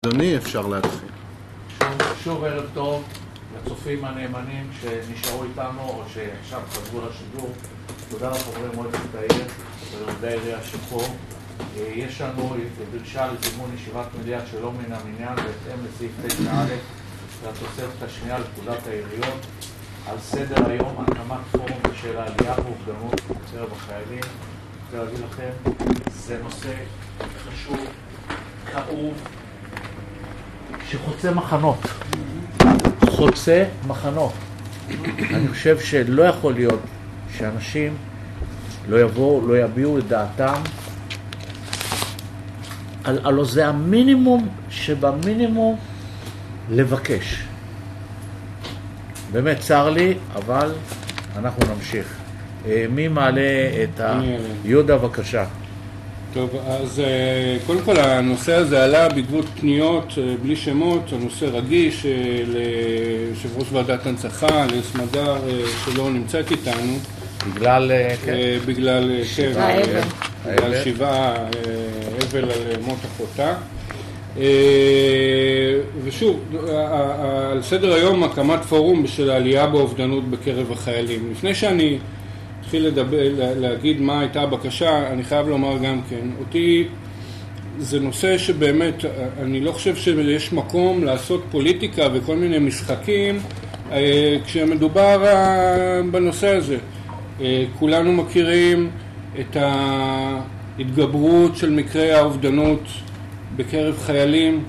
אדוני, אפשר להתחיל. שוב ערב טוב לצופים הנאמנים שנשארו איתנו או שעכשיו חזרו לשידור. תודה לחברי מועצת העיר ולעובדי העירייה שפה. יש לנו דרישה לזימון ישיבת מליאה שלא מן המניין בהתאם לסעיף 9א לתוספת השנייה לפקודת העיריות. על סדר היום הקמת פורום בשל העלייה ואובדנות בקרב החיילים. אני רוצה להגיד לכם, זה נושא חשוב, כאוב, שחוצה מחנות. חוצה מחנות. אני חושב שלא יכול להיות שאנשים לא יבואו, לא יביעו את דעתם. הלא זה המינימום שבמינימום לבקש. באמת צר לי, אבל אנחנו נמשיך. מי מעלה את יהודה בבקשה? טוב, אז קודם כל הנושא הזה עלה בעקבות פניות בלי שמות, הנושא רגיש ליושב ראש ועדת הנצחה, לסמדר שלא נמצאת איתנו. בגלל שבעה אבל על מות אחותה. ושוב, על סדר היום הקמת פורום בשל העלייה באובדנות בקרב החיילים. לפני שאני התחיל להגיד מה הייתה הבקשה, אני חייב לומר גם כן, אותי זה נושא שבאמת, אני לא חושב שיש מקום לעשות פוליטיקה וכל מיני משחקים כשמדובר בנושא הזה. כולנו מכירים את ההתגברות של מקרי האובדנות בקרב חיילים,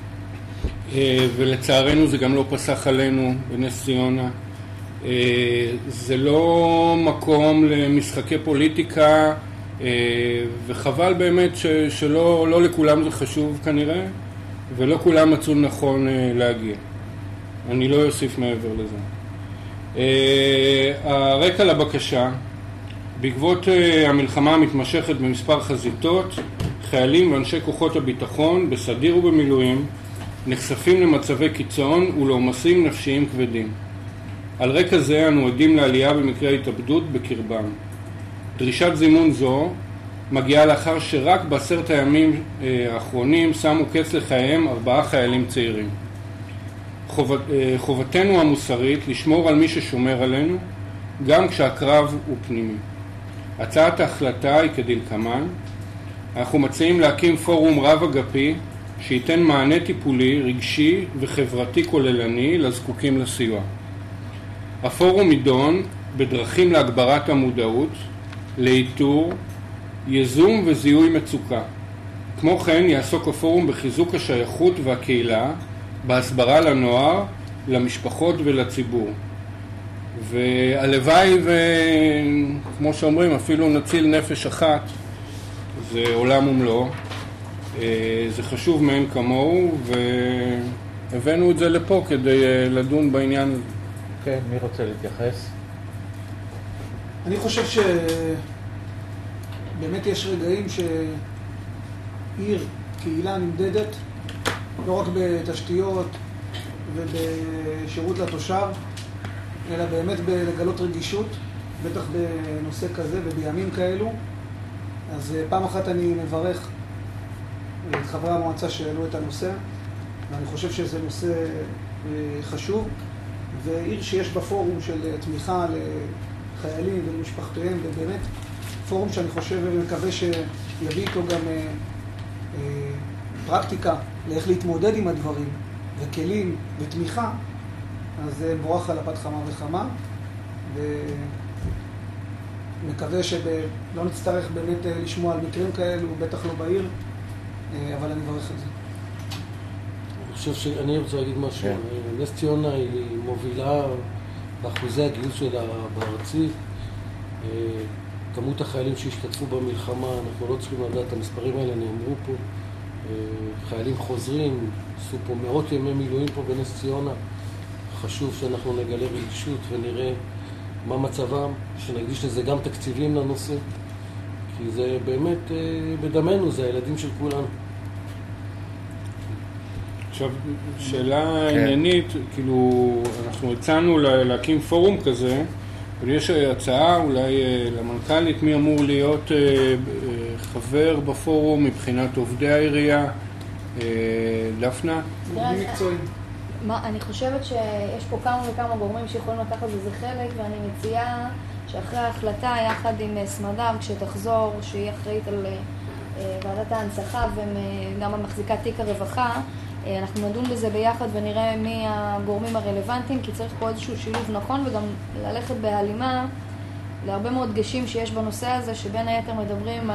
ולצערנו זה גם לא פסח עלינו בנס ציונה. זה לא מקום למשחקי פוליטיקה, וחבל באמת שלא לכולם זה חשוב כנראה, ולא כולם מצאו נכון להגיע. אני לא אוסיף מעבר לזה. הרקע לבקשה, בעקבות המלחמה המתמשכת במספר חזיתות, חיילים ואנשי כוחות הביטחון בסדיר ובמילואים נחשפים למצבי קיצון ולעומסים נפשיים כבדים. על רקע זה אנו עדים לעלייה במקרי התאבדות בקרבם. דרישת זימון זו מגיעה לאחר שרק ב10 הימים האחרונים שמו קץ לחייהם 4 חיילים צעירים. חובתנו המוסרית לשמור על מי ששומר עלינו, גם כשהקרב הוא פנימי. הצעת ההחלטה היא כדלקמן: אנחנו מציעים להקים פורום רב אגפי שייתן מענה טיפולי, רגשי וחברתי כוללני לזקוקים לסיוע. הפורום ידון בדרכים להגברת המודעות, לאיתור, ייזום וזיהוי מצוקה. כמו כן יעסוק הפורום בחיזוק השייכות והקהילה, בהסברה לנוער, למשפחות ולציבור. והלוואי וכמו שאומרים אפילו נציל נפש אחת, זה עולם ומלואו. זה חשוב מאין כמוהו, והבאנו את זה לפה כדי לדון בעניין הזה. כן, מי רוצה להתייחס? אני חושב שבאמת יש רגעים שעיר, קהילה נמדדת לא רק בתשתיות ובשירות לתושב, אלא באמת לגלות רגישות, בטח בנושא כזה ובימים כאלו. אז פעם אחת אני מברך את חברי המועצה שהעלו את הנושא, ואני חושב שזה נושא חשוב, ועיר שיש בה פורום של תמיכה לחיילים ולמשפחתיהם, ובאמת פורום שאני חושב ומקווה שיביא איתו גם פרקטיקה לאיך להתמודד עם הדברים, וכלים ותמיכה, אז זה מבורך על אפת חמה וחמה, ומקווה שלא נצטרך באמת לשמוע על מקרים כאלו, בטח לא בעיר, אבל אני מברך את זה. אני רוצה להגיד משהו. נס ציונה היא מובילה באחוזי הגיוס שלה בארצי. כמות החיילים שהשתתפו במלחמה, אנחנו לא צריכים לדעת, המספרים האלה נאמרו פה. חיילים חוזרים, עשו פה מאות ימי מילואים פה בנס ציונה. חשוב שאנחנו נגלה רגישות ונראה מה מצבם, שנקדיש לזה גם תקציבים לנושא, כי זה באמת בדמנו, זה הילדים של כולנו. עכשיו, שאלה עניינית, כאילו, אנחנו הצענו להקים פורום כזה, אבל יש הצעה אולי למנכ"לית מי אמור להיות חבר בפורום מבחינת עובדי העירייה, דפנה? גורמים מקצועיים. אני חושבת שיש פה כמה וכמה גורמים שיכולים לקחת בזה חלק, ואני מציעה שאחרי ההחלטה, יחד עם סמדר, כשתחזור, שהיא אחראית על ועדת ההנצחה וגם המחזיקת תיק הרווחה, אנחנו נדון בזה ביחד ונראה מי הגורמים הרלוונטיים, כי צריך פה איזשהו שילוב נכון וגם ללכת בהלימה להרבה מאוד דגשים שיש בנושא הזה, שבין היתר מדברים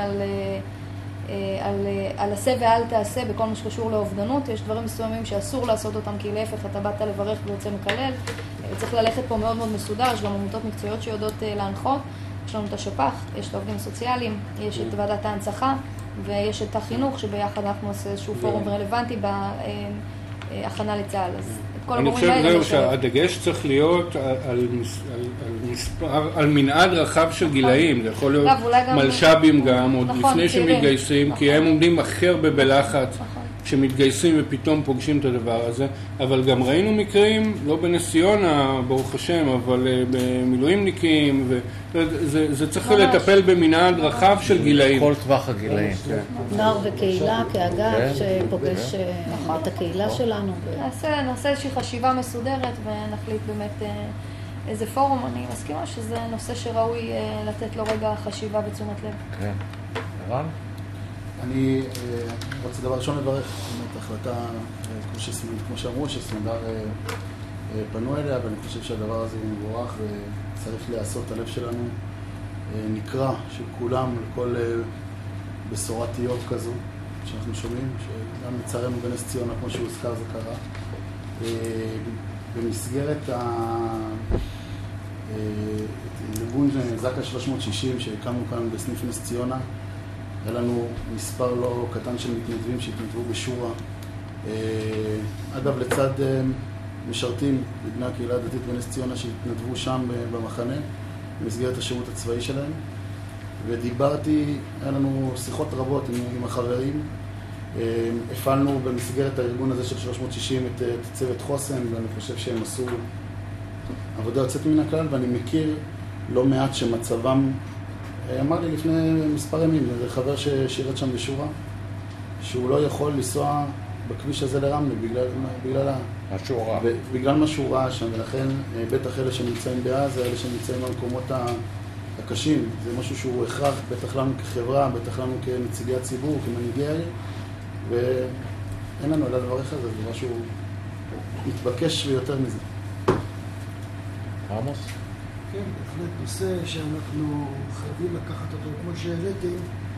על עשה ואל תעשה בכל מה שקשור לאובדנות. יש דברים מסוימים שאסור לעשות אותם, כי להפך אתה באת לברך ויוצא מקלל. צריך ללכת פה מאוד מאוד מסודר, יש גם עמותות מקצועיות שיודעות להנחות. יש לנו את השפ"ח, יש את העובדים הסוציאליים, יש את ועדת ההנצחה ויש את החינוך, שביחד אנחנו עושה איזשהו פורום רלוונטי בהכנה לצה"ל. אז את כל אני הגורמים האלה... חושב שהדגש צריך להיות על מנעד רחב של גילאים. זה יכול להיות מלש"בים גם, עוד לפני שמתגייסים, כי הם עומדים הכי הרבה בלחץ כשמתגייסים ופתאום פוגשים את הדבר הזה. אבל גם ראינו מקרים, לא בנס ציונה, ברוך השם, אבל במילואימניקים, זה צריך לטפל במנעד רחב של גילאים. כל טווח הגילאים. נוער וקהילה כאגף שפוגש את הקהילה שלנו. נעשה איזושהי חשיבה מסודרת ונחליט באמת איזה פורום. אני מסכימה שזה נושא שראוי לתת לו רגע חשיבה ותשומת לב. כן. ערן? אני רוצה דבר ראשון לברך את ההחלטה, כמו שאמרו, שסמדר פנו אליה, ואני חושב שהדבר הזה הוא מבורך וצריך לעשות. הלב שלנו נקרא של כולם לכל בשורת איוב כזו שאנחנו שומעים, שגם לצערנו בנס ציונה, כמו שהוזכר, זה קרה. במסגרת ארגון זק"א 360 שהקמנו כאן בסניף נס ציונה, היה לנו מספר לא קטן של מתנדבים שהתנדבו בשורה. אגב, לצד משרתים בבני הקהילה הדתית בנס ציונה שהתנדבו שם במחנה, במסגרת השירות הצבאי שלהם. ודיברתי, היה לנו שיחות רבות עם החברים. הפעלנו במסגרת הארגון הזה של 360 את צוות חוסן, ואני חושב שהם עשו עבודה יוצאת מן הכלל, ואני מכיר לא מעט שמצבם, אמר לי לפני מספר ימים, זה חבר ששירת שם בשורה, שהוא לא יכול לנסוע בכביש הזה לרמלה בגלל מה שהוא ראה שם, ולכן בטח אלה שנמצאים בעזה, אלה שנמצאים במקומות הקשים, זה משהו שהוא הכרח, בטח לנו כחברה, בטח לנו כנציגי הציבור, כמנהיגי העיר, ואין לנו אלא לברך על זה, זה משהו מתבקש ויותר מזה. עמוס? כן, בהחלט נושא שאנחנו חייבים לקחת אותו, כמו שהראיתם,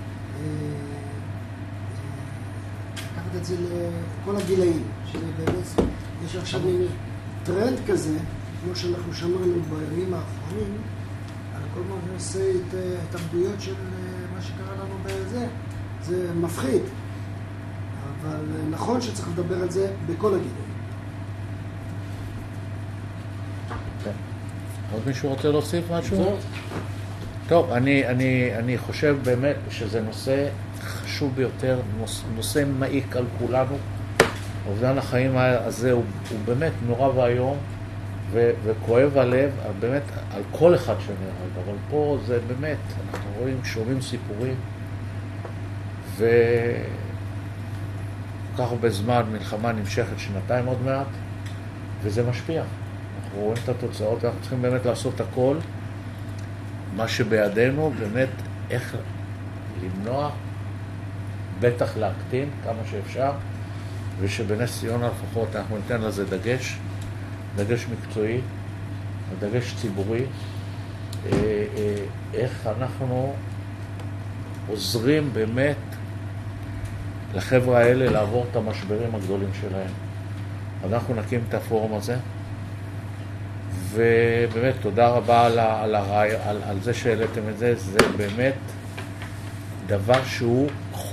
לקחת את זה לכל הגילאים, שבאמת יש עכשיו טרנד כזה, כמו שאנחנו שמענו בימים האחרונים, על כל מה נעשה את התאבדויות של מה שקרה לנו בזה, זה מפחיד, אבל נכון שצריך לדבר על זה בכל הגילאים. עוד מישהו רוצה להוסיף משהו? טוב, אני חושב באמת שזה נושא חשוב ביותר, נושא מעיק על כולנו. אובדן החיים הזה הוא באמת נורא והיום, וכואב הלב, באמת על כל אחד שנהרג, אבל פה זה באמת, אנחנו רואים, שומעים סיפורים, וכך הרבה זמן מלחמה נמשכת 2 עוד מעט, וזה משפיע. אנחנו רואים את התוצאות, אנחנו צריכים באמת לעשות הכל, מה שבידינו, באמת איך למנוע, בטח להקטין כמה שאפשר, ושבנס ציונה לפחות אנחנו ניתן לזה דגש מקצועי, דגש ציבורי, איך אנחנו עוזרים באמת לחבר'ה האלה לעבור את המשברים הגדולים שלהם. אנחנו נקים את הפורום הזה, ובאמת תודה רבה על זה שהעליתם את זה. זה באמת דבר שהוא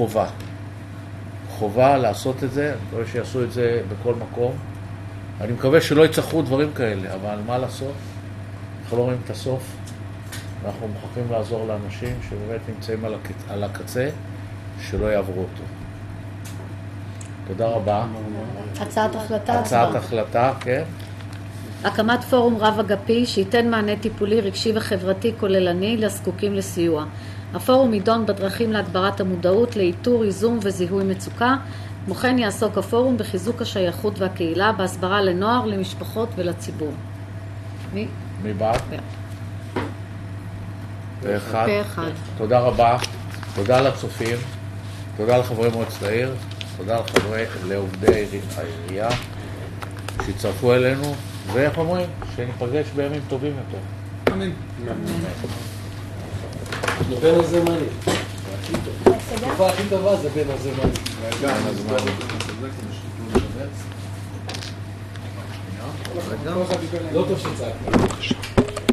חובה לעשות את זה. אני מקווה שיעשו את זה בכל מקום. אני מקווה שלא יצטרכו דברים כאלה, אבל מה לעשות? אנחנו לא רואים את הסוף. אנחנו מוכרחים לעזור לאנשים שבאמת נמצאים על הקצה, שלא יעברו אותו. תודה רבה. הצעת החלטה, כן. הקמת פורום רב אגפי שייתן מענה טיפולי, רגשי וחברתי כוללני לזקוקים לסיוע. הפורום יידון בדרכים להגברת המודעות, לאיתור, איזום וזיהוי מצוקה, כמו כן יעסוק הפורום בחיזוק השייכות והקהילה, בהסברה לנוער, למשפחות ולציבור. מי בעד? פה אחד. תודה רבה, תודה לצופים, תודה לחברי מועצת העיר, תודה לעובדי העירייה שהצטרפו אלינו, ואיך אומרים? שניפגש בימים טובים יותר. אמן. זה בין הזמנים. התקופה הכי טובה זה בין הזמנים. לא טוב שצעקנו.